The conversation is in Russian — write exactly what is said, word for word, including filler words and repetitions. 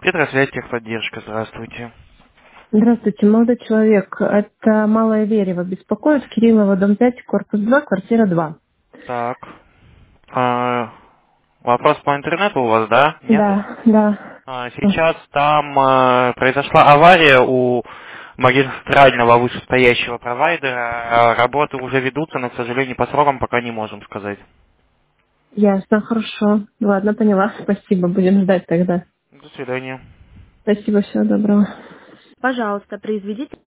Петросвязь, техподдержка, здравствуйте. Здравствуйте, молодой человек. Это Малая Верева беспокоит. Кириллова, дом пять, корпус два, квартира два. Так. А, вопрос по интернету у вас, да? Нет? Да, да. А, сейчас там а, произошла авария у магистрального вышестоящего провайдера. А, Работы уже ведутся, но, к сожалению, по срокам пока не можем сказать. Ясно, хорошо. Ладно, поняла. Спасибо, будем ждать тогда. До свидания. Спасибо, всего доброго. Пожалуйста, произведите